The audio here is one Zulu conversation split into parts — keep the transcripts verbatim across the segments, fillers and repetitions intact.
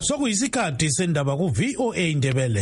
Sokuyisikhathi sendaba ku V O A Indebele.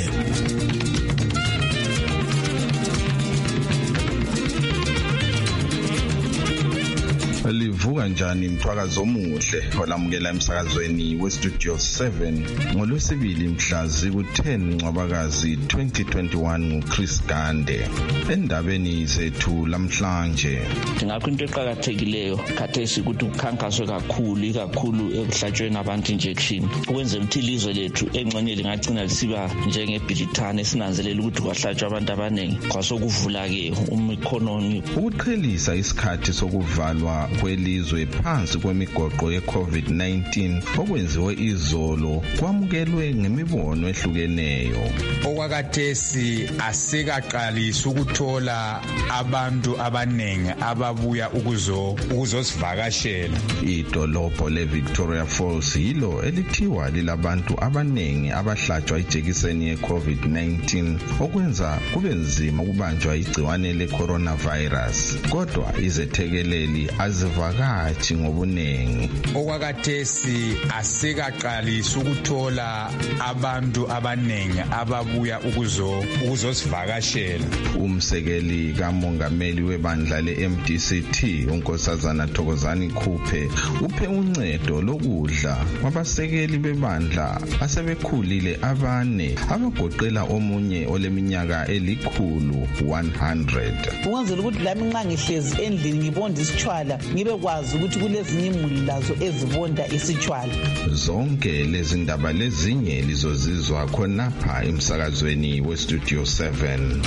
Livuka njani mthwakazo omuhle olamukela emsakazweni we Studio seven ngolwesibili mhla ziku-ten Ncwabakazi twenty twenty-one nguChris Gande. Endabeni zethu lamhlanje ngakho into eqhakathekileyo khathesi ukuthi ukhankaswe kakhulu ikakhulu ekuhlatshweni abantu injection ukwenza ukuthi ilizwe lethu engxenye lingagcina lisiba njengeBrithani esinanzelela ukuthi kwahlatshwa abantu abaningi kwasokuvula ke umeconomy. Ukuqhelisa isikhathi sokuvalwa kwelizwe phansi kwemigoqo ye-COVID nineteen okwenziwe izolo kwamukelwe ngemibono ehlukeneyo. Okwakathesi asikaqalisa ukuthola abantu abaningi ababuya ukuzo ukuzosivakashela. Idolobho le-Victoria Falls yilo elithiwa lilabantu abaningi abahlatshwa ijekiseni ye-COVID nineteen okwenza kube nzima ukubanjwa igciwane le-coronavirus. Kodwa izethekeleli azivakashi ngobunengi. Okwakathesi asikaqalisa ukuthola abantu abaningi ababuya ukuzo ukuzosivakashela. Umsekeli kamongameli webandla le-M D C T uNkosazana Thokozani Khuphe uphe uncedo lokudla kwabasekeli bebandla asebekhulile abane abagoqela omunye oleminyaka elikhulu one hundred. Ukwenzela ukuthi lami nxa ngihlezi endlini ngibonda isitshwala ngibe kwazi ukuthi kulezinye imuli lazo ezibonda isitshwala. Zonke lezi ndaba lezinye lizozizwa khonapha emsakazweni we Studio seven.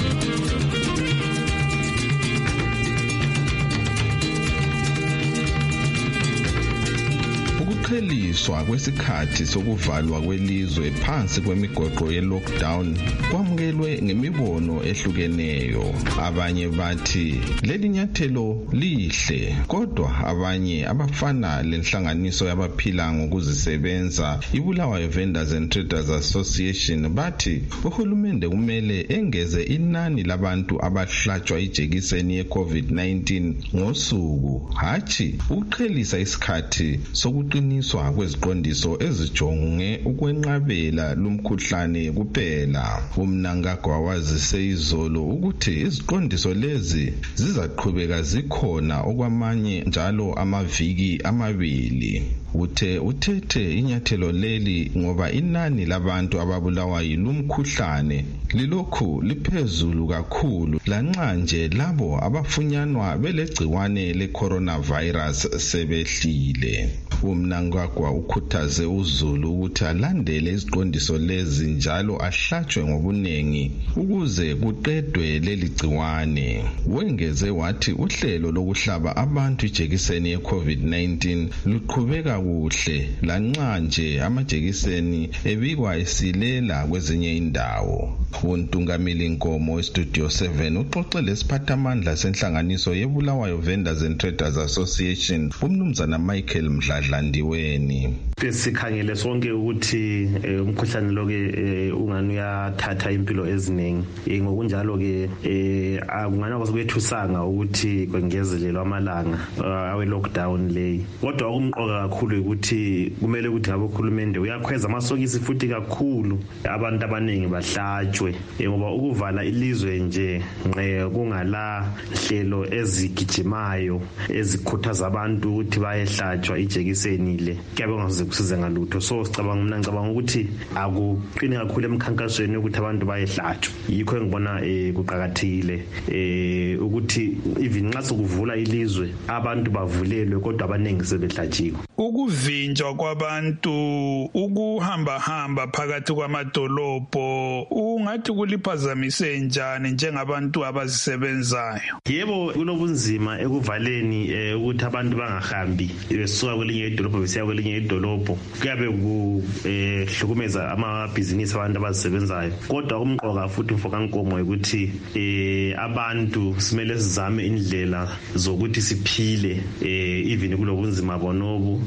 Ukuqheliswa kwesikhathi sokuvalwa kwelizwe phansi kwemigoqo ye-lockdown kwamukelwe ngemibono ehlukeneyo. Abanye bathi leli nyathelo lihle, kodwa abanye abafana lenhlanganiso yabaphila ngokuzisebenza iBulawayo Vendors and Traders Association bathi uhulumende kumele engeze inani labantu abahlatshwa ijekiseni ye-COVID nineteen ngosuku, hathi ukuqhelisa isikhathi sokuqiniswa kweziqondiso ezijonge ukwenqabela lumkhuhlane kuphela. Umnangagwa wazise izolo ukuthi iziqondiso lezi zizaqhubeka zikhona okwamanye njalo amaviki amabili. Uthe uthethe inyathelo leli ngoba inani labantu ababulawa yilumkhuhlane lilokhu liphezulu kakhulu lanxa nje labo abafunyanwa belegciwane le-coronavirus sebehlile. Umnangagwa ukhuthaze uZulu ukuthi alandele iziqondiso lezi njalo ahlatshwe ngobunengi ukuze kuqedwe leli gciwane. Wengeze wathi uhlelo lokuhlaba abantu ijekiseni ye-COVID nineteen luqhubeka kuhle lanxa nje amajekiseni ebikwa esilela kwezinye indawo. Untungameli Nkomo we-Studio seven uxoxele isiphathamandla senhlanganiso yeBulawayo Vendors and Traders Association umnumzana Michael Mdladlandiweni. Sikhangele sonke ukuthi umkhuhlane lo ke ungani uyathatha impilo eziningi, ngokunjalo ke akungana kwasebethusanga ukuthi kwengezelelwa amalanga awe lockdown leyi. Kodwa okumqoka kakhulu ukuthi kumele ukuthi ngabokhulumende uyakhweza amasokisi futhi kakhulu abantu abaningi bahlatshwe, ngoba ukuvala ilizwe nje kungala hlelo ezigijimayo ezikhuthaza abantu ukuthi bayehlatshwa ijekiseni le kuyabe kungaze kusize ngalutho. So sicabanga mina ngicabanga ukuthi akuqine kakhulu emkhankasweni ukuthi abantu bayehlatshwa. Yikho engibona kuqhakathile ukuthi even nxa sokuvula ilizwe abantu bavulelwe kodwa abaningi sebehlatshiwe. Ukuvinjwa kwabantu ukuhamba hamba phakathi kwamadolobho ungathi kuliphazamise njani njengabantu abazisebenzayo? Yebo, kulobunzima ekuvaleni ukuthi abantu bangahambi besuka kwelinye idolobho besiya kwelinye idolobho. Kuyabe kuhlukumeza amabhizinisi abantu abazisebenzayo. Kodwa kumqoka futhi mfokankomo ukuthi abantu simele sizame indlela zokuthi siphile even kulobunzima bonobu.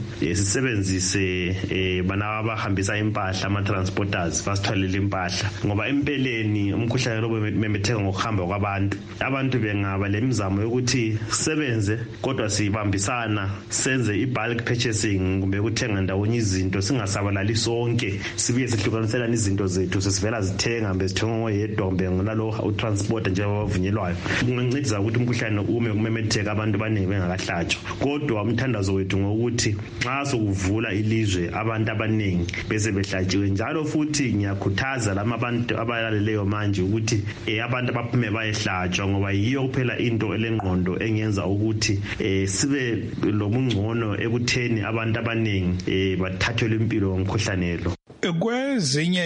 Sisebenzise bana abahambisa impahla ama-transporters basithwalele impahla, ngoba empeleni umkhuhlane lo memetheka ngokuhamba kwabantu. Abantu bengaba lemizamo yokuthi sisebenze kodwa sibambisana senze i-bulk purchase purchasing kumbe ukuthenga ndawonye izinto singasabalali sonke sibuye sihlukaniselana izinto zethu sesivela zithenga mbe sithenga ngoyedwa kumbe nalo utransport nje abavunyelwayo kungancedisa ukuthi umkhuhlane ume kumemetheka abantu abaningi bengakahlatshwa kodwa umthandazo wethu ngokuthi nxa sokuvula ilizwe abantu abaningi bese behlatshiwe njalo futhi ngiyakhuthaza lama abantu abalaleleyo manje ukuthi eh abantu abaphume bayehlatshwa ngoba yiyo kuphela into elengqondo engenza ukuthi eh sibe lobungcono ekutheni abantu abaningi eh bathathelwe impilo ngomkhuhlane lo. Kwezinye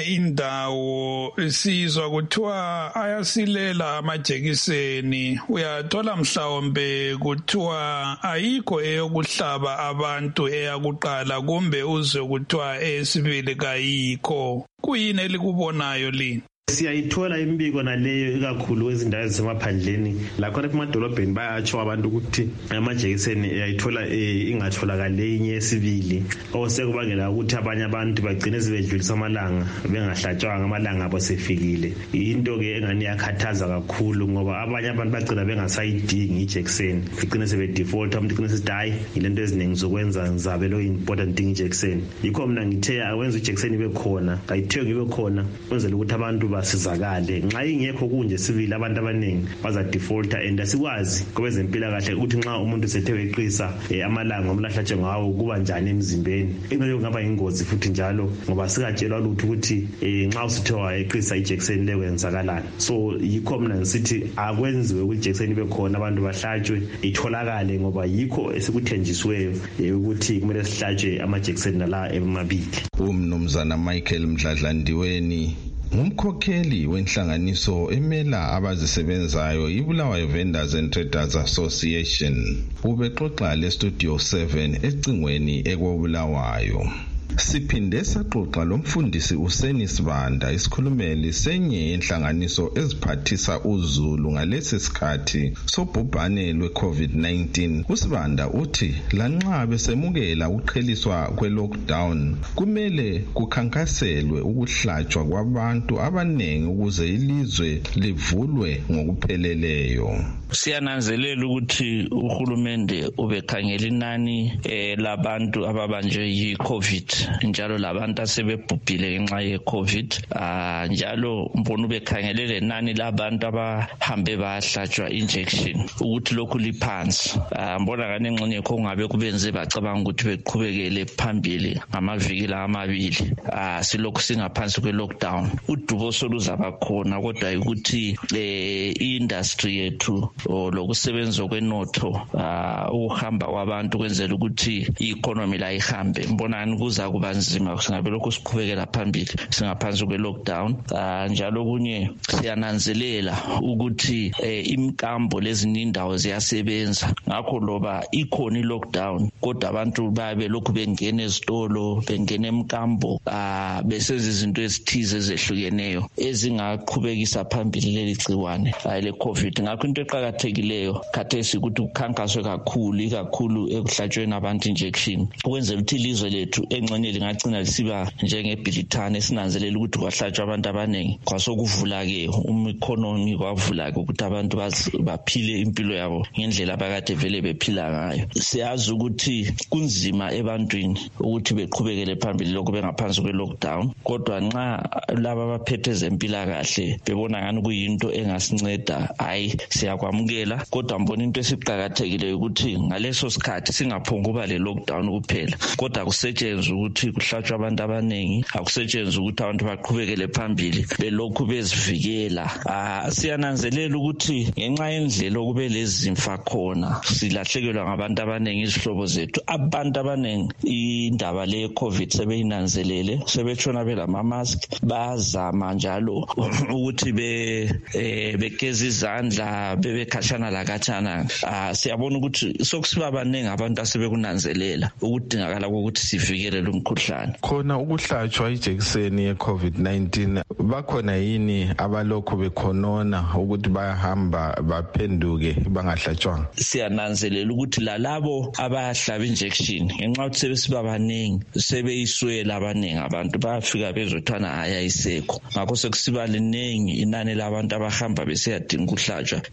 indawo sizwa kuthiwa ayasilela amajekiseni, uyathola mhlawumbe kuthiwa ayikho eyokuhlaba abantu eyakuqala kumbe uzwe kuthiwa eyesibili kayikho. Kuyini elikubonayo lini? Siyayithola imbiko naleyo ikakhulu ezindawo ezisemaphandleni lakho emadolobheni bayatsho abantu ukuthi amajekiseni ayithola ingatholakala inye esibili osekubangela ukuthi abanye abantu bagcine sebedlulisa amalanga bengahlatshwanga amalanga abo sefikile. Into ke engani yakhathaza kakhulu ngoba abanye abantu bagcina bengasayidingi ijekiseni igcine sebe default umuntu igcine sithi hayi ilento eziningi zokwenza ngizabe lo important thing ijekiseni. Yikho mina ngithe awenza ijekiseni ibe khona ayithengi ibe khona kwenzela ukuthi abantu basizakale nxa ingekho kunje sivile abantu abaningi baza defaulta and asikwazi kwezempilakahle ukuthi nxa umuntu sethe weqisa amalanga omlahlatshwe ngawo kuba njani emzimbeni. Into ngaba ingozi futhi njalo ngoba sikatshelwa lutho ukuthi nxa usithe wayeqisa ijekiseni lekwenzakalana. So yikho mina ngisithi akwenziwe ukuthi ijekiseni ibe khona abantu bahlatshwe itholakale ngoba yikho esikuthenjisiweyo ukuthi kumele sihlatshwe amajekiseni nala emabili. Umnumzana Michael Mdladlandiweni ngumkhokheli wenhlanganiso emela abazisebenzayo iBulawayo Vendors and Traders Association. Ubexoxa le Studio seven ecingweni ekwaBulawayo. Siphinde saxoxa lomfundisi uSeni Sibanda isikhulumeli senye inhlanganiso eziphathisa uZulu ngalesi sikhathi sobhubhane lwe-COVID nineteen. uSibanda uthi lanxa besemukela ukuqheliswa kwe-lockdown kumele kukhankaselwe ukuhlatshwa kwabantu abaningi ukuze ilizwe livulwe ngokupheleleyo. Siyananzelela ukuthi uhulumende ubekhangela inani eh, labantu ababanjwe yi-COVID njalo labantu asebebhubhile ngenxa ye-COVID uh, njalo mbona ubekhangelele nani labantu abahambe bahlatshwa injection ukuthi lokhu liphansi. Uh, mbona ngane ngxenye kho ngabe kubenze bacabanga ukuthi beqhubekele phambili ngamaviki la amabili. Uh, silokhu singaphansi kwe-lockdown. Udubo soluzaba khona kodwa ukuthi eh, i-industry yethu lokusebenza kwenotho uh, ukuhamba kwabantu kwenzela ukuthi i-economy la ihambe. Mbona ngani kuza kuba nzima singabe lokho siqhubekela phambili singaphansi kwe-lockdown. Uh, njalo kunye siyananzelela ukuthi eh, imkambo lezi indawo ziyasebenza ngakho loba ikhona i-lockdown kodwa abantu babe lokhu bengena ezitolo bengena emkambo uh, besenza izinto ezithize ezehlukeneyo ezingaqhubekisa phambili leli gciwane uh, le-COVID. Ngakho into eqakathekileyo khathesi ukuthi kukhankaswe kakhulu ikakhulu ekuhlatshweni abantu injection ukwenzela ukuthi ilizwe lethu engxenye lingagcina lisiba njengebhilithane sinanzelela ukuthi kwahlatshwa abantu abaningi kwasokuvula-ke um-economy kwavula-ke ukuthi abantu baphile impilo yabo ngendlela abakade vele bephila ngayo. Siyazi ukuthi kunzima ebantwini ukuthi beqhubekele phambili lokhu bengaphansi kwe-lockdown kodwa nxa laba abaphethe ezempilakahle bebona ngani kuyinto engasinceda hayi siyakwamukela kodwa mbona into esiqakathekileyo ukuthi ngaleso sikhathi singaphonguba le-lockdown kuphela kodwa kusetshenzwe ukuthi kuhlatshwe abantu abaningi akusetshenzwe ukuthi abantu baqhubekele phambili belokhu bezivikela. Uh, siyananzelela ukuthi ngenxa yendlela okube lezimfa khona silahlekelwa ngabantu abaningi izihlobo zethu abantu abaningi indaba le-COVID sebeyinanzelele sebetshona belama-mask bazama njalo ukuthi be eh, begeza izandla bebekhashana lakhathana. Uh, siyabona ukuthi sokusiba abaningi abantu asebekunanzelela ukudingakala kokuthi sivikele lo mkhuhlane. Khona ukuhlatshwa ijekiseni ye-COVID nineteen bakhona yini abalokhu bekhonona ukuthi bayahamba baphenduke bangahlatshwanga? Siyananzelela ukuthi lalabo abahlaba injection ngenxa yokuthi sebesiba abaningi sebeyiswela abaningi abantu bayafika bezothana ayayisekho ngakho sekusiba liningi inani labantu abahamba besiyadinga ukuhlatshwa befica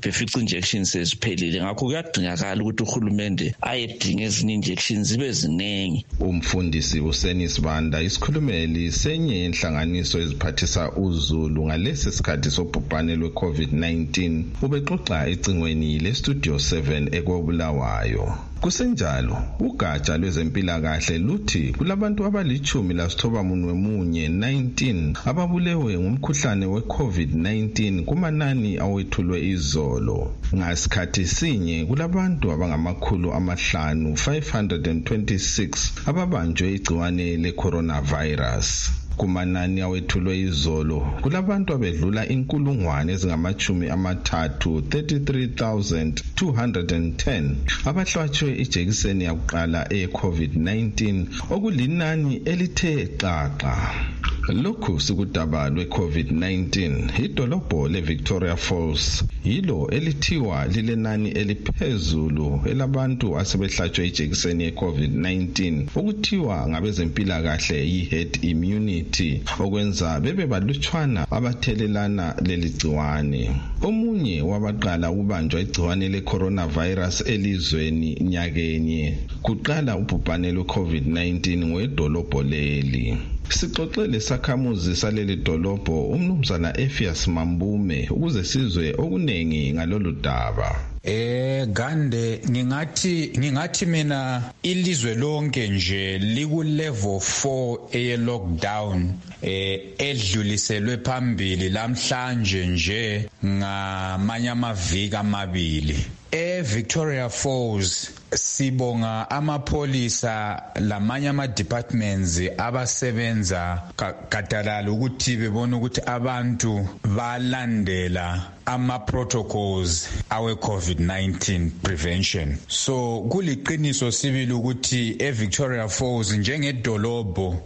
injections seziphelile ngakho kuyadingakala ukuthi uhulumende ayedinga ezinye injections zibe ziningi. Umfundisi uSenis Banda isikhulumeli senye inhlanganiso eziphathisa uZulu ngalesi sikhathi sobhubhane lwe-COVID nineteen ubexoxa ecingweni le-Studio seven eKobulawayo. Kusenjalo ugatsha lwezempilakahle luthi kulabantu abalichumi lasithoba munwe munye nineteen ababulewe ngumkhuhlane we-COVID nineteen kumanani awethulwe izolo. Ngasikhathi sinye kulabantu abangamakhulu amahlanu five hundred twenty-six ababanjwe igciwane le-coronavirus. Kumanani awethulwe izolo kulabantu abedlula inkulungwane ezingamachumi amathathu thirty-three thousand two hundred ten abahlatshwe ijekiseni yakuqala e-COVID nineteen okulinani elithe xaxa. Lokhu sikudaba lwe-COVID nineteen idolobho le-Victoria Falls yilo elithiwa lilenani eliphezulu elabantu asebehlatshwe ijekiseni ye-COVID nineteen okuthiwa ngabezempilakahle yi-herd immunity okwenza bebe balutshwana abathelelana leli gciwane. Omunye wabaqala ukubanjwa igciwane le-coronavirus elizweni nyakenye kuqala ubhubhane lwe-COVID nineteen ngedolobho leli. Sixoxele sakhamuzi saleli dolobho umnumzana Ephias Mambume ukuze sizwe okunengi ngalolu daba. Eh Gande ngingathi ngingathi mina ilizwe lonke nje liku level four eye lockdown eh edluliselwe phambili lamhlanje nje ngamanye amaviki amabili. E-Victoria Falls sibonga amapolisa lamanye ama-departments abasebenza gadalala ukuthi bebona ukuthi abantu balandela ama-protocols awe-COVID nineteen prevention. So kuliqiniso sibili ukuthi e-Victoria Falls njengedolobho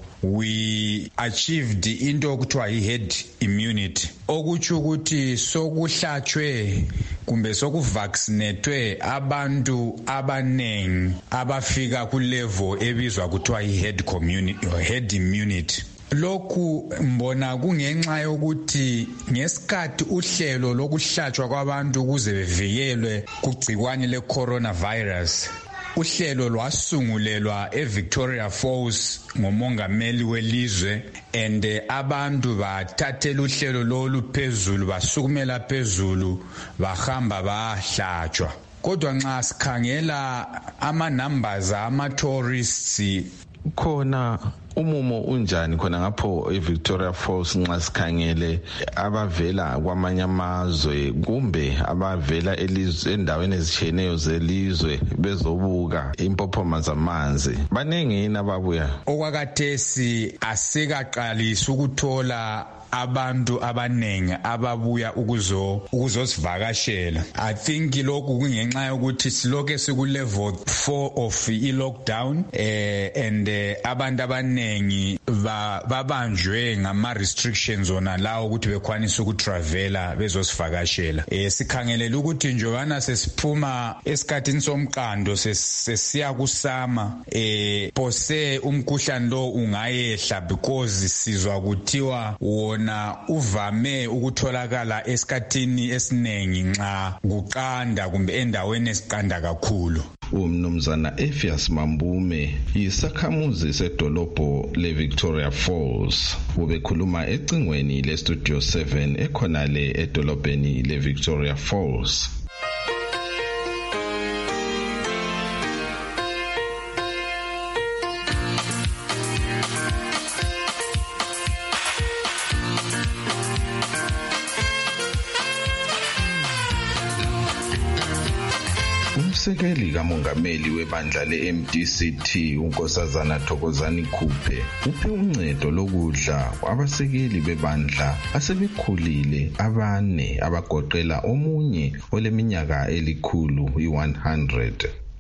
we achieved into okuthiwa yi-herd immunity okutsho ukuthi sokuhlatshwe kumbe sokuvaccinatwe abantu abanengi abafika ku level ebizwa kuthiwa yi-herd community or herd immunity. Lokhu mbona kungenxa yokuthi ngesikhathi uhlelo lokuhlatshwa kwabantu ukuze bevikelwe kugciwane le-coronavirus uhlelo lwasungulelwa eVictoria Falls ngomongameli welizwe and abantu bathathela uhlelo lolu phezulu basukumela phezulu bahamba bahlatshwa. Kodwa nxa sikhangela ama numbers ama tourists khona umumo unjani khona ngapho eVictoria Falls nxa sikhangele abavela kwamanye amazwe kumbe abavela elizwe endaweni ezitshiyeneyo zelizwe bezobuka impophoma zamanzi banengi nababuya? Okwakathesi asikaqalisa ukuthola abantu abanengi ababuya ukuzo ukuzosivakashela. I think lokhu kungenxa yokuthi siloke siku level four of i-lockdown eh and eh, abantu abanengi babanjwe ngama restrictions ona lawo ukuthi bekwanisa ukutravela bezosivakashela. Eh sikhangelela ukuthi njobana sesiphuma esikhathini somqando sesiya kusama eh pose umkhuhlane lo ungayehla because sizwa kuthiwa na uvame ukutholakala esikhathini esinengi nxa kuqanda kumbe endaweni esiqanda kakhulu. Umnumzana Ephias Mambume yisakhamuzi sedolobho leVictoria Falls ubekhuluma ecingweni leStudio seven ekhonale edolobheni leVictoria Falls. Umsekeli kamongameli webandla le-M D C T uNkosazana Thokozani Khuphe uphe uncedo lokudla abasekeli bebandla asebekhulile abane abagoqela omunye oleminyaka elikhulu i one hundred.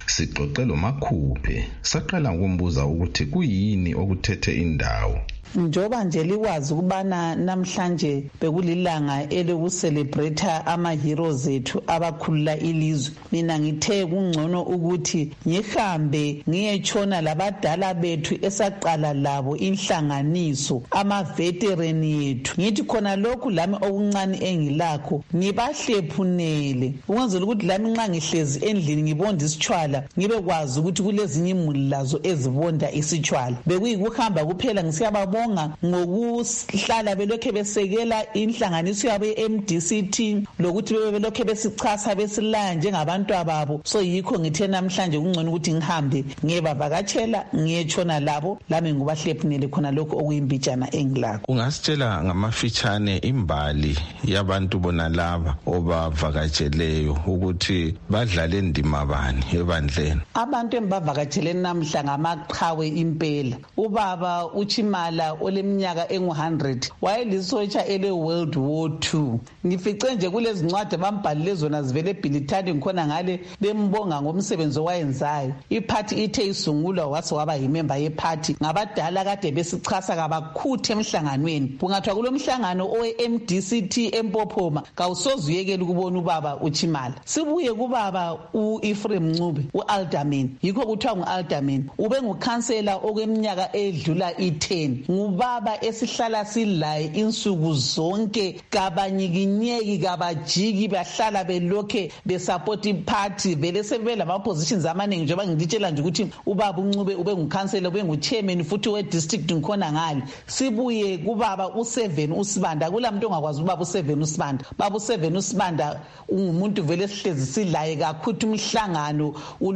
Sixoxe lo Makhuphe saqala ukumbuza ukuthi kuyini okuthethe indawo. Njoba nje likwazi ukubana namhlanje bekulilanga elokucelebrate ama heroes ethu abakhulula ilizwe. Mina ngithe kungcono ukuthi ngihambe ngiyetshona labadala bethu esaqala labo inhlanganiso ama veteran yethu. Ngithi khona lokhu lami okuncane engilakho ngibahlephunele ukwenzela ukuthi lami nxa ngihlezi endlini ngibonda isitshwala ngibe kwazi ukuthi kulezinye imuli lazo ezibonda isitshwala. Bekuyikuhamba kuphela ngisiyababona ngokuhlala belokhe besekela inhlanganiso yabo ye-M D C T lokuthi belokhe besichasa besilaya njengabantu ababo. So yikho ngithe namhlanje kungcono ukuthi ngihambe ngiyebavakatshela ngiyetshona labo lami ngubahlephunele khona lokho okuyimbijana engilakho. Ungasitshela ngamafitshane imbali yabantu bona laba obavakatsheleyo ukuthi badlale indima bani ebandleni? Abantu embavakatshele namhla ngamaqhawe impela. Ubaba uChimala oleminyaka engu one hundred wayelisotsha ele World War Two. Ngifice nje kulezi ncwadi bambhalile zona zivele eBilitani ngikhona ngale bembonga ngomsebenzi owayenzayo. Iparty ithe isungulwa wase waba yimember yeparty ngabadala kade besichasa kabakhuthe emhlanganweni. Kungathiwa kulomhlangano owe-M D C T eMpophoma kawusozuyekela ukubona ubaba uChimala. Sibuye kubaba uEphraim Ncube uAlderman. Yikho kuthiwa nguAlderman ube ngukhansela okweminyaka edlula i-ten. Ngubaba esihlala silaye insuku zonke kabanyikinyeki kabajiki bahlala belokhe besupport iparty vele sebela ama positions amaningi njengoba ngitshela nje ukuthi ubaba uNcube ube ngukhansela ube nguchairman futhi we district ngikhona ngale. Sibuye kubaba uSeven uSibanda kulamuntu ongakwazi ubaba uSeven uSibanda. Baba uSeven uSibanda ungumuntu vele esihlezi silaye kakhulu umhlangano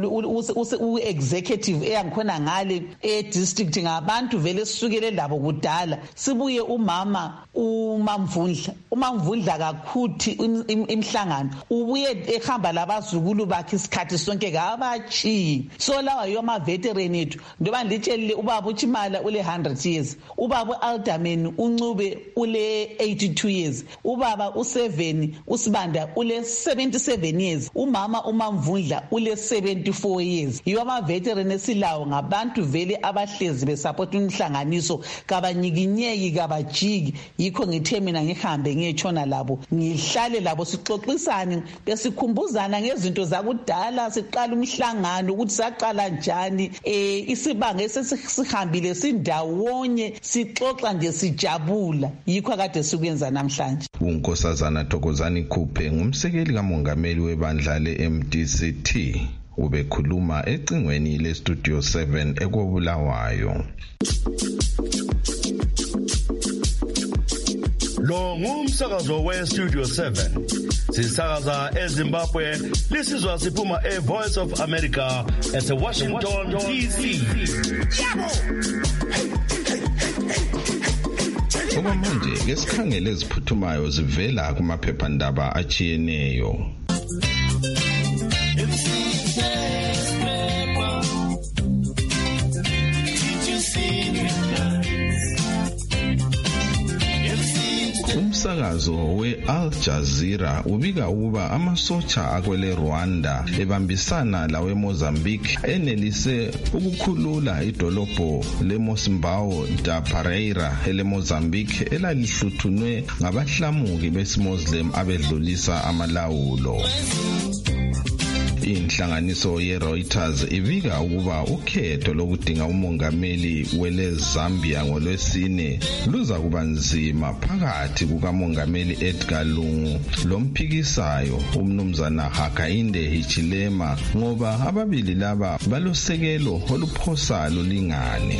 u-executive eyangikhona ngale e-district ngabantu vele sisukele labo kudala. Sibuye umama uMamvundla uMamvundla kakhuthi imhlangano ubuye ehamba labazukulu bakhe isikhathi sonke kabachi. So lawa yoma veteran ethu ndoba nditshelile ubaba uChimala ule one hundred years, ubaba uAlderman uNcube ule eighty-two years, ubaba uSeven uSibanda ule seventy-seven years, umama uMamvundla ule seventy-four years. Yoma veteran esilawo ngabantu vele abahlezi besupport umhlanganiso kabanyikinyeki kabajiki. Yikho ngithe mina ngihambe ngiyetshona labo ngihlale labo sixoxisane besikhumbuzana ngezinto zakudala siqala umhlangano ukuthi saqala njani eh isibanga esesihambile sindawonye sixoxa nje sijabula. Yikho kade sikuyenza namhlanje. uNkosazana Thokozani Khuphe ngumsekeli kamongameli webandla le-M D C T ubekhuluma ecingweni le-Studio seven ekobulawayo. Lo ngumsakazo we-Studio seven. Sisakaza eZimbabwe, lisizwa siphuma e-Voice of America ese-Washington D C. Okwamanje ke sikhangele eziphuthumayo zivela kumaphephandaba achiyeneyo. Umsakazo we-Al Jazeera ubika ukuba amasotsha akwele Rwanda ebambisana lawe Mozambique enelise ukukhulula idolobho leMosimbao da Pereira ele Mozambique elalihluthunwe ngabahlamuki besimuslim abedlulisa amalawulo. Inhlanganiso ye-Reuters ibika ukuba ukhetho lokudinga umongameli wele Zambia ngolwesine luza kuba nzima phakathi kukamongameli Edgar Lungu lomphikisayo umnumzana Hakainde Hichilema ngoba ababili laba balosekelo oluphosa lulingane.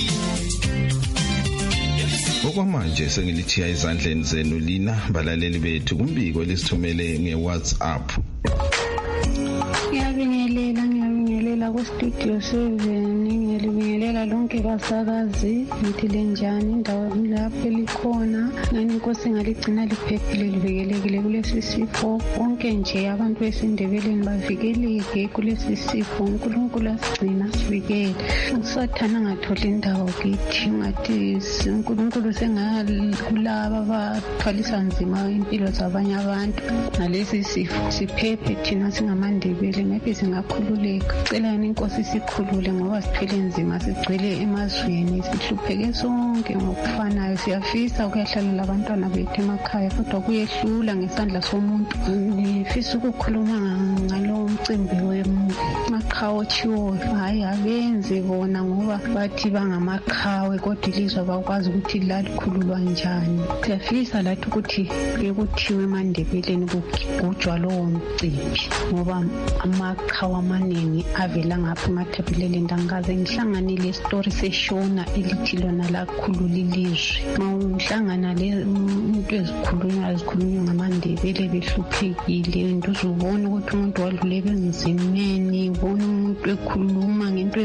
Okwamanje sengilithiya izandleni zenu lina balaleli bethu kumbiko lesithumele nge-WhatsApp. Ngiyabingelela ngiyabingelela ku-Studio seven ngiyabingelela ngibingelela lonke basakazi ngithi lenjani indawo lapho elikhona ngani inkosi ngaligcina liphephile livikelekile kulesi sifo bonke nje abantu besindebeleni bavikeleke kulesi sifo uNkulunkulu asigcina sivikele usathana ngatholi indawo kithi ngathi uNkulunkulu sengakulaba abathwalisa nzima impilo zabanye abantu ngalesi sifo siphephe thina singamandebele ngeke singakhululeka cela inkosi sikhulule ngoba sithwele nzima sigcwele emazweni sihlupheke sonke ngokufanayo siyafisa ukuyahlalela abantwana bethu emakhaya kodwa kuyehlula ngesandla somuntu ngifisa ukukhuluma ngalo mcimbi wemaqhawe chiwo hayi abenze bona ngoba bathi bangamaqhawe kodwa ilizwe bakwazi ukuthi lalikhululwa njani siyafisa lathi ukuthi bekuthiwe emandebeleni kugujwa lowo mcimbi ngoba amaqhawe amaningi avela ngapha emathebeleni ndangaze ngihlanganile story seshona elithi lona lakhulula ilizwe mawuhlangana le umuntu ezikhulunywa ezikhulunywa ngamandebele behluphekile nduzubona ukuthi umuntu wadlule benzimeni ubona umuntu ekhuluma ngento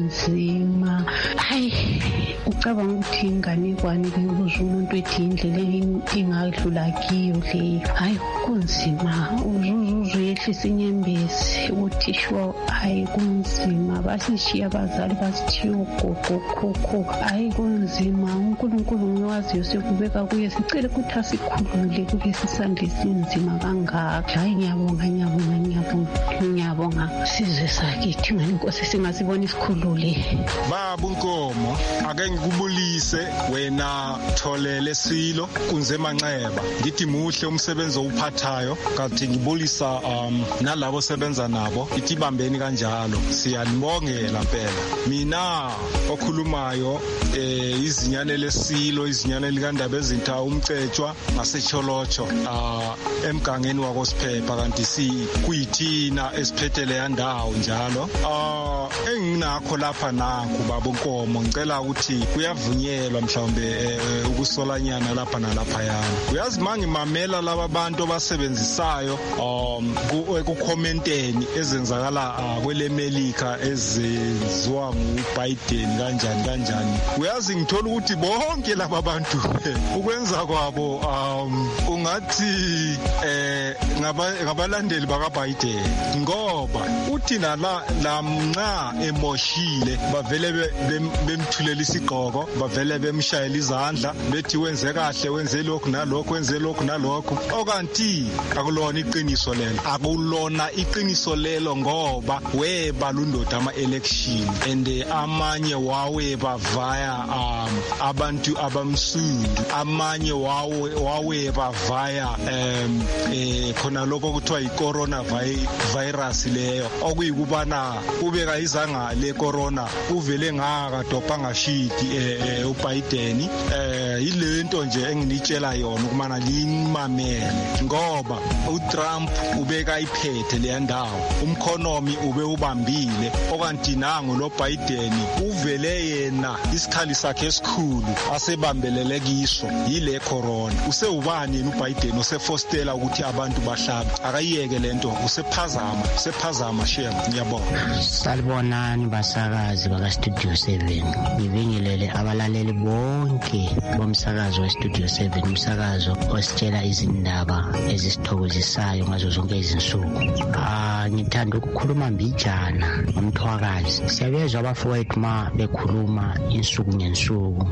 ezinzima hayi ucabanga ukuthi inganekwane kubuza umuntu ethi indlela engadlula kiyo le hayi kunzima uzuzu yehlisa inyembezi ukuthi shwa hayi kunzima basishiya abazali basithiya ugogo khokho hayi kunzima uNkulunkulu ngiwaziyo sekubeka kuye sicela ukuthi asikhulule kulesi sandla esinzima kangaka hayi ngiyabonga ngiyabonga ngiyabonga ngiyabonga sizwe sakithi ngani inkosi singasibona isikhulule baba uNkomo ake ngikubulise wena Tholele Silo kunze Manxeba ngithi muhle umsebenzi owuphathayo kanti ngibulisa um nalabo sebenza nabo ithi bambeni kanjalo siyanibongela phela mina okhulumayo eh izinyane lesilo izinyane likandaba ezinta umcetshwa ngasecholocho ah emgangeni wakosiphepha kanti si kuyithina esiphethele yandawo njalo ah enginakho lapha nanku baba uNkomo ngicela ukuthi kuyavunyelwa mhlawumbe ukusolanyana lapha nalapha yana uyazi mangimamela laba bantu abasebenzisayo um ku-commenteni ezenzakala kwele Melika ezenziwa nguBiden kanjani kanjani uyazi ngithola ukuthi bonke laba bantu ukwenza kwabo um ungathi eh ngabalandeli bakaBiden ngoba uthi nala lamnqa emoshile bavele bemthulela isigqoko bavele bemshayela izandla bethi wenze kahle wenze lokhu nalokhu wenze lokhu nalokhu okanti akulona iqiniso lelo akulona iqiniso lelo ngoba weba lundoda ama election and amanye wawe bavaya um abantu abamsundu amanye wawe wawe bavaya um eh khona lokho kuthiwa icorona virus leyo okuyikubana ubeka izanga le corona uvele ngaka dopa ngashiti eh uBiden eh ilento nje enginitshela yona ukumana limamele ngoba uTrump ubeka iphethe le ndawo umkhonomi ube ubambile okanti nango lo Biden uvele yena isikhali sakhe esikhulu asebambelele kiso yile corona usewubani uBiden usefostela ukuthi abantu bahlabe akayiyeke lento usephazama usephazama shame ngiyabonga salibonani basakazi baka Studio seven ngibingelele abalaleli bonke bomsakazo we Studio seven umsakazo ositshela izindaba ezisithokozisayo ngazo zonke izinsuku ah ngithanda ukukhuluma mbijana ngomthwakazi siyabezwa abafowethu ma bekhuluma insuku ngensuku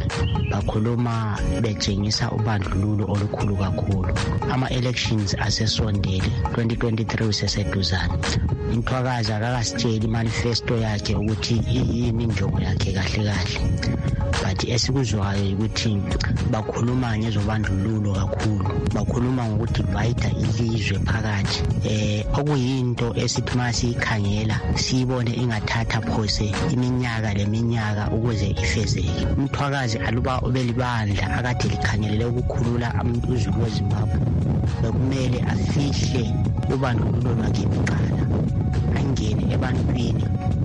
bakhuluma betshengisa ubandlululo olukhulu kakhulu ama elections asesondele twenty twenty-three useseduzana umthwakazi akakasitsheli manifesto yakhe ukuthi yini injongo yakhe kahle kahle but esikuzwayo ukuthi bakhuluma ngezobandlululo kakhulu bakhuluma ngokuthi divide ilizwe phakathi eh okuyinto esithi masiyikhangela siyibone ingathatha phose iminyaka leminyaka ukuze ifezeke umthwakazi aluba obelibandla akade likhangelele ukukhulula amazulu weZimbabwe bekumele afihle ubandlululo lwakhe kuqala angene ebantwini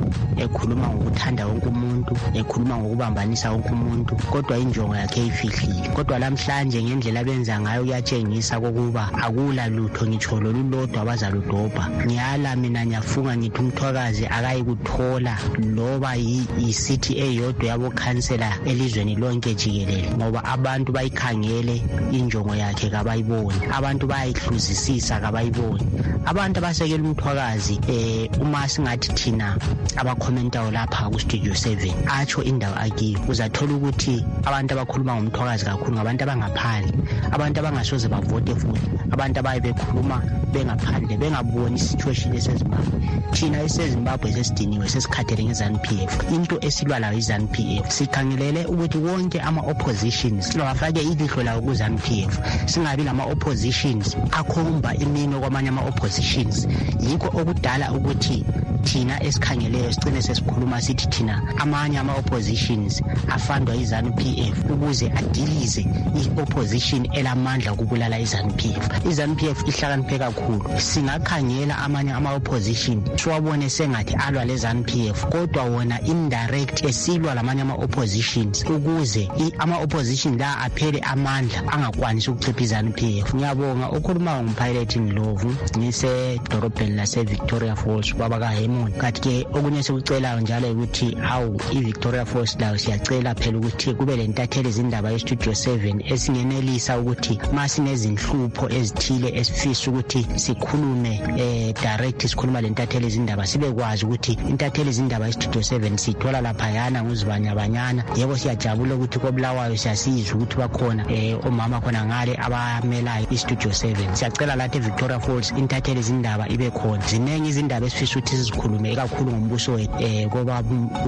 ekhuluma ngokuthanda wonke umuntu, ekhuluma ngokubambanisa wonke umuntu, kodwa injongo yakhe ifihlile. Kodwa lamhlanje ngendlela abenza ngayo kuyatshengisa kokuba akula lutho ngitsho lolulodwa abazaludobha. Ngiyala mina ngiyafunga ngithi uMthwakazi akayikuthola loba yisithi eyodwa yabo khansela elizweni lonke jikelele, ngoba abantu bayikhangele injongo yakhe kabayiboni, abantu bayihluzisisa kabayiboni. Abantu abasekela uMthwakazi eh uma singathi thina abakhomentayo lapha ku Studio seven atsho indawo akiyo, uzathola ukuthi abantu abakhuluma ngomthwakazi kakhulu ngabantu abangaphandle, abantu abangasoze bavote futhi, abantu abaye bekhuluma bengaphandle bengaboni isituation eseZimbabwe. Thina eseZimbabwe sesidiniwe sesikhathele ngeZANU P F, into esilwa layo iZANU P F. Sikhangelele ukuthi wonke ama oppositions lawafake ilihlo lawo kuZANU P F, singabi lama oppositions akhomba imino kwamanye ama oppositions. Yikho okudala ukuthi thina esikhangeleyo sigcine sesikhuluma sithi thina amanye ama oppositions afandwa iZANU P F ukuze adilize i-opposition elamandla ukubulala iZANU P F. iZANU P F ihlakaniphe kakhulu. Singakhangela amanye ama opposition siwabone sengathi alwa leZANU P F, kodwa wona indirect esilwa lamanye ama oppositions ukuze ama opposition la aphele amandla angakwanisi ukuchipha iZANU P F. Ngiyabonga ukhuluma ngompilot Ndlovu ngise dorobheni lase Victoria Falls baba ka Hemon. Kanti ke okunye sikucelayo njalo ukuthi hawu iVictoria Falls lawo siyacela phela ukuthi kube lentatheli izindaba yeStudio seven esingenelisa ukuthi masinezinhlupho ezithile esifisa ukuthi sikhulume eh direct sikhuluma lentatheli izindaba sibe kwazi ukuthi intatheli izindaba yeStudio seven sithola lapha yana nguzibanyabanyana. Yebo siyajabula ukuthi koBulawayo siyasizwa ukuthi bakhona eh omama khona ngale abamelayo iStudio seven. Siyacela lathi eVictoria Falls intatheli izindaba ibe khona. Zinengi izindaba esifisa ukuthi sizikhulume kakhulu ngombuso wethu eh ngoba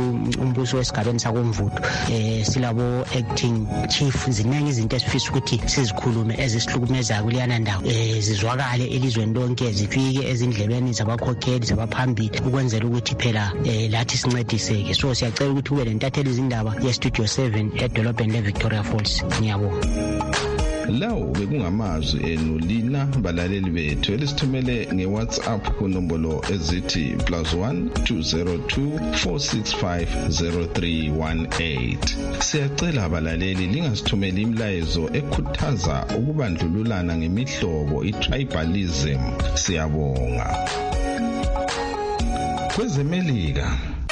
umbuso wesigabeni sakomvuthu eh silabo acting chief. Zinengi izinto esifisa ukuthi sizikhulume ezisihlukumeza kuleyana ndawo eh zizwakale elizweni lonke, zifike ezindlebeni zabakhokheli zabaphambili ukwenzela ukuthi phela eh lathi sincediseke. So siyacela ukuthi kube lentatheli izindaba yeStudio seven edolobheni leVictoria Falls. Ngiyabonga. Lawo bekungamazwi enu lina balaleli bethu elisithumele ngeWhatsApp kunombolo ezithi plus one two zero two four six five zero three one eight. Siyacela abalaleli lingasithumeli imlayezo ekhuthaza ukubandlululana ngemihlobo itribalism. Siyabonga. KwezeMelika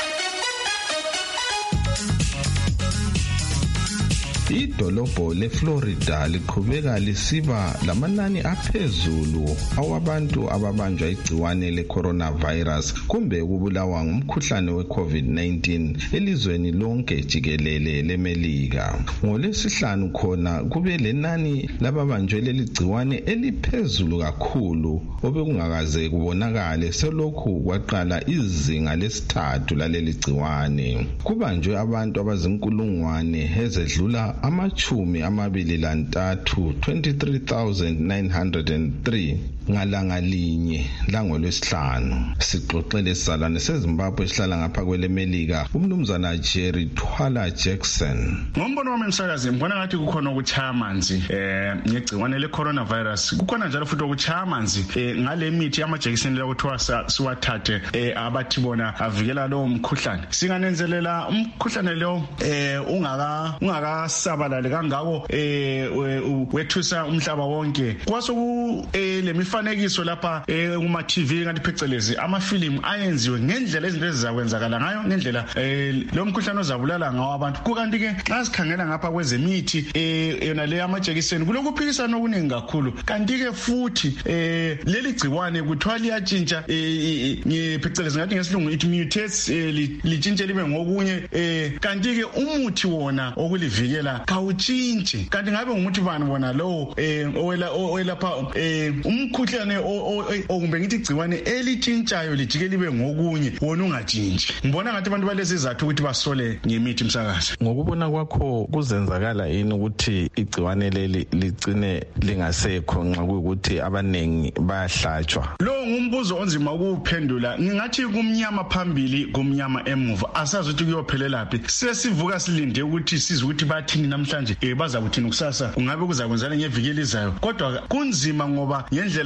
idolobho leFlorida liqhubeka lisiba lamanani aphezulu awabantu ababanjwa igciwane leCoronavirus kumbe ukubulawa ngumkhuhlane weCovid nineteen elizweni lonke jikelele leMelika. NgoLwesihlanu khona kube lenani lababanjwe leli gciwane eliphezulu kakhulu obekungakaze kubonakale selokhu kwaqala izinga lesithathu laleli gciwane. Kubanjwe abantu abazinkulungwane ezedlula amachumi amabili lantathu twenty-three thousand nine hundred three ngalanga linye langolwesihlanu. Sixoxele salane seZimbabwe esihlala ngapha kweleMelika umnumzana Jerry Thwala Jackson. Ngombono wami msakazi ngibona ngathi kukhona ukuchaya amanzi eh ngegciwane leCoronavirus. Kukhona njalo futhi ukuchaya amanzi eh ngale mithi yamajekiseni la kuthiwa siwathathe eh abathi bona avikela lo mkhuhlane. Singanenzelela umkhuhlane lo eh ungaka ungaka sabalale kangako eh wethusa umhlaba wonke. Kwasoku eh lemifanekiso lapha eh kuma T V ngathi phecelezi amafilimu ayenziwe ngendlela ezinto ezizakwenzakala ngayo, ngendlela eh lo mkhuhlane ozabulala ngawo abantu. Kukanti ke xa sikhangela ngapha kwezemithi eh yona le amajekiseni kulokuphikisana okuningi kakhulu. Kanti ke futhi eh leli gciwane kuthiwa liyatshintsha eh ngiphecelezi ngathi ngesilungu it mutates litshintshe libe ngokunye eh kanti ke umuthi wona okulivikela kawutshintshe. Kanti ngabe ngumuthi bani bona lo eh owela owelapha eh umkhuhlane okumbe ngithi igciwane elitshintshayo lijike libe ngokunye wona ungatshintshi. Ngibona ngathi abantu balezi zathu ukuthi basole ngemithi msakazi. Ngokubona kwakho kuzenzakala yini ukuthi igciwane leli ligcine lingasekho nxa kuyukuthi abanengi bayahlatshwa? Lo ngumbuzo onzima ukuphendula. Ngingathi kumnyama phambili kumnyama emuva, asazi ukuthi kuyophelela phi. Sesivuka silinde ukuthi sizwe ukuthi bathini namhlanje eh baza kuthini kusasa, ungabe kuzakwenzana ngeviki elizayo. Kodwa kunzima ngoba ngendlela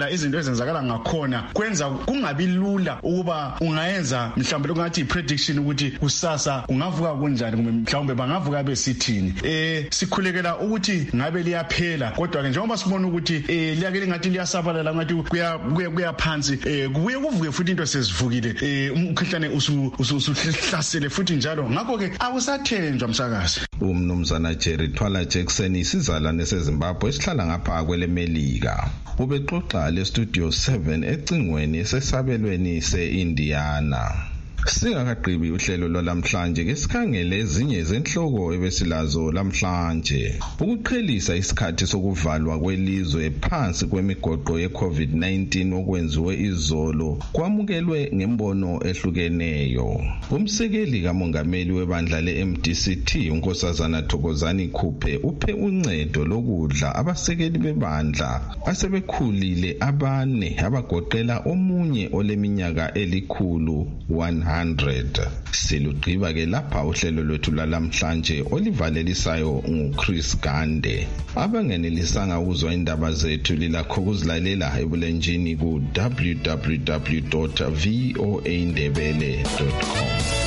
indlela izinto ezenzakala ngakhona kwenza kungabi lula ukuba ungayenza mhlawumbe lokungathi i-prediction ukuthi kusasa kungavuka kunjani kumbe mhlawumbe bangavuka besithini. Eh sikhulekela ukuthi ngabe liyaphela, kodwa ke njengoba sibona ukuthi eh liyake lingathi liyasabalala ngathi kuya kuya phansi, eh kubuye kuvuke futhi into sezivukile, eh umkhuhlane usuhlasele futhi njalo. Ngakho ke awusathenjwa msakazi. Umnumzana Jerry Thwala Jackson isizalwane seZimbabwe esihlala ngapha kwele Melika ubexoxa le Studio seven ecingweni sesabelweni seIndiana. Singakaqhibi uhlelo lwalamhlanje ke sikhangele ezinye zenhloko ebesilazo lamhlanje. Ukuqhelisa isikhathi sokuvalwa kwelizwe phansi kwemigoqo ye-COVID nineteen okwenziwe izolo kwamukelwe ngembono ehlukeneyo. Umsekeli kamongameli webandla le-M D C T uNkosazana Thokozani Khuphe uphe uncedo lokudla abasekeli bebandla asebekhulile abane abagoqela omunye oleminyaka elikhulu one hundred. Silugqiba ke lapha uhlelo lwethu lalamhlanje olivalelisayo nguChris Gande. Abangenelisanga ukuzwa indaba zethu lilakho ukuzilalela ebulenjini ku w w w dot voa ndebele dot com.